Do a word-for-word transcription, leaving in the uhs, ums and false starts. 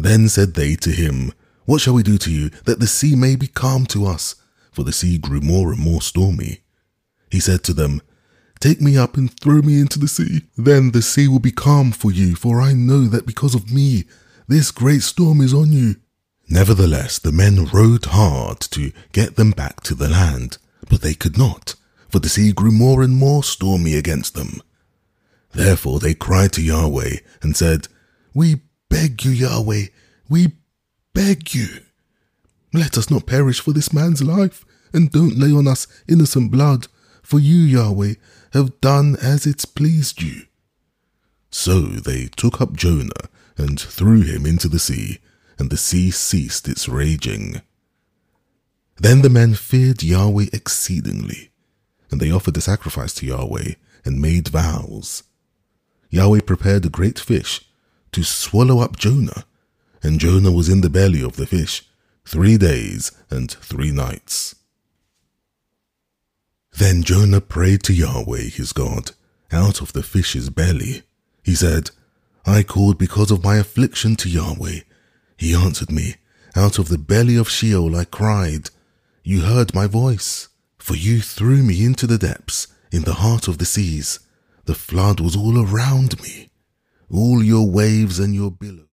Then said they to him, What shall we do to you, that the sea may be calm to us? For the sea grew more and more stormy. He said to them, Take me up and throw me into the sea. Then the sea will be calm for you, for I know that because of me, this great storm is on you. Nevertheless, the men rowed hard to get them back to the land, but they could not, for the sea grew more and more stormy against them. Therefore they cried to Yahweh and said, We beg you, Yahweh, we beg you. Let us not perish for this man's life, and don't lay on us innocent blood, for you, Yahweh, have done as it's pleased you. So they took up Jonah and threw him into the sea, and the sea ceased its raging. Then the men feared Yahweh exceedingly, and they offered a sacrifice to Yahweh and made vows. Yahweh prepared a great fish to swallow up Jonah, and Jonah was in the belly of the fish three days and three nights. Then Jonah prayed to Yahweh his God out of the fish's belly. He said, I called because of my affliction to Yahweh. He answered me. Out of the belly of Sheol I cried. You heard my voice, for you threw me into the depths, in the heart of the seas. The flood was all around me, all your waves and your billows.